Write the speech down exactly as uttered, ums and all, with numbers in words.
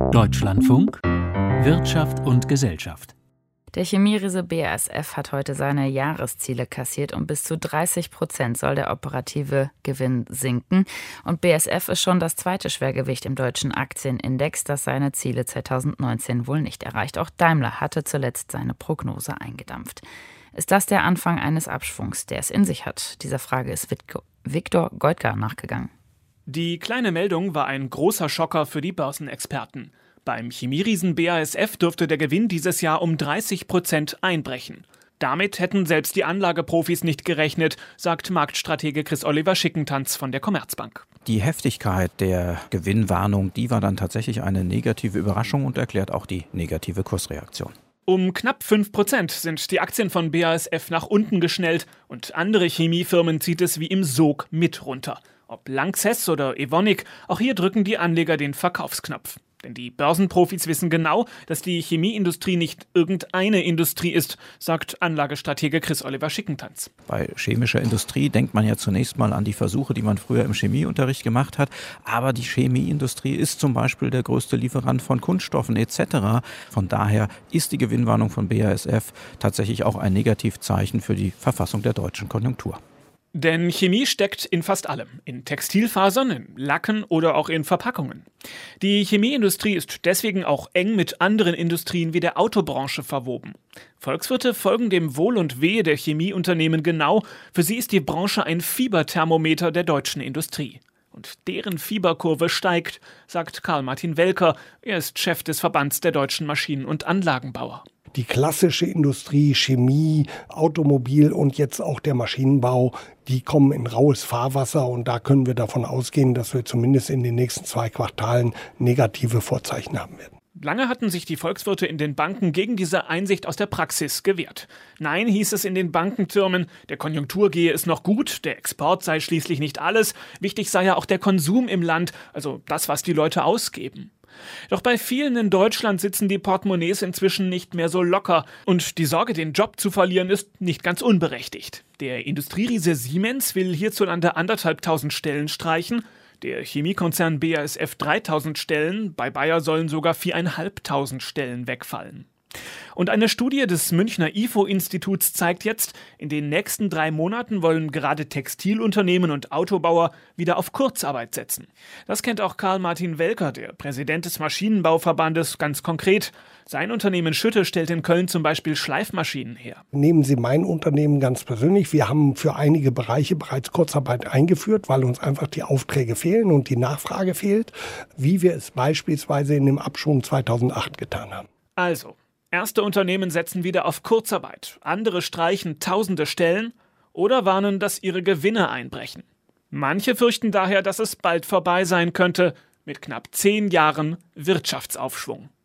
Deutschlandfunk Wirtschaft und Gesellschaft. Der Chemieriese B A S F hat heute seine Jahresziele kassiert. Um bis zu dreißig Prozent soll der operative Gewinn sinken. Und B A S F ist schon das zweite Schwergewicht im deutschen Aktienindex, das seine Ziele zweitausendneunzehn wohl nicht erreicht. Auch Daimler hatte zuletzt seine Prognose eingedampft. Ist das der Anfang eines Abschwungs, der es in sich hat? Dieser Frage ist Viktor Goldgar nachgegangen. Die kleine Meldung war ein großer Schocker für die Börsenexperten. Beim Chemieriesen B A S F dürfte der Gewinn dieses Jahr um dreißig Prozent einbrechen. Damit hätten selbst die Anlageprofis nicht gerechnet, sagt Marktstratege Chris-Oliver Schickentanz von der Commerzbank. Die Heftigkeit der Gewinnwarnung, die war dann tatsächlich eine negative Überraschung und erklärt auch die negative Kursreaktion. Um knapp fünf Prozent sind die Aktien von B A S F nach unten geschnellt und andere Chemiefirmen zieht es wie im Sog mit runter. Ob Lanxess oder Evonik, auch hier drücken die Anleger den Verkaufsknopf. Denn die Börsenprofis wissen genau, dass die Chemieindustrie nicht irgendeine Industrie ist, sagt Anlagestratege Chris-Oliver Schickentanz. Bei chemischer Industrie denkt man ja zunächst mal an die Versuche, die man früher im Chemieunterricht gemacht hat. Aber die Chemieindustrie ist zum Beispiel der größte Lieferant von Kunststoffen et cetera. Von daher ist die Gewinnwarnung von B A S F tatsächlich auch ein Negativzeichen für die Verfassung der deutschen Konjunktur. Denn Chemie steckt in fast allem. In Textilfasern, in Lacken oder auch in Verpackungen. Die Chemieindustrie ist deswegen auch eng mit anderen Industrien wie der Autobranche verwoben. Volkswirte folgen dem Wohl und Wehe der Chemieunternehmen genau. Für sie ist die Branche ein Fieberthermometer der deutschen Industrie. Und deren Fieberkurve steigt, sagt Karl-Martin Welker. Er ist Chef des Verbands der deutschen Maschinen- und Anlagenbauer. Die klassische Industrie, Chemie, Automobil und jetzt auch der Maschinenbau, die kommen in raues Fahrwasser und da können wir davon ausgehen, dass wir zumindest in den nächsten zwei Quartalen negative Vorzeichen haben werden. Lange hatten sich die Volkswirte in den Banken gegen diese Einsicht aus der Praxis gewehrt. Nein, hieß es in den Bankentürmen, der Konjunktur gehe es noch gut, der Export sei schließlich nicht alles, wichtig sei ja auch der Konsum im Land, also das, was die Leute ausgeben. Doch bei vielen in Deutschland sitzen die Portemonnaies inzwischen nicht mehr so locker und die Sorge, den Job zu verlieren, ist nicht ganz unberechtigt. Der Industrieriese Siemens will hierzulande anderthalbtausend Stellen streichen, der Chemiekonzern B A S F dreitausend Stellen, bei Bayer sollen sogar viertausendfünfhundert Stellen wegfallen. Und eine Studie des Münchner I F O-Instituts zeigt jetzt, in den nächsten drei Monaten wollen gerade Textilunternehmen und Autobauer wieder auf Kurzarbeit setzen. Das kennt auch Karl-Martin Welker, der Präsident des Maschinenbauverbandes, ganz konkret. Sein Unternehmen Schütte stellt in Köln zum Beispiel Schleifmaschinen her. Nehmen Sie mein Unternehmen ganz persönlich. Wir haben für einige Bereiche bereits Kurzarbeit eingeführt, weil uns einfach die Aufträge fehlen und die Nachfrage fehlt, wie wir es beispielsweise in dem Abschwung zweitausendacht getan haben. Also, erste Unternehmen setzen wieder auf Kurzarbeit, andere streichen tausende Stellen oder warnen, dass ihre Gewinne einbrechen. Manche fürchten daher, dass es bald vorbei sein könnte mit knapp zehn Jahren Wirtschaftsaufschwung.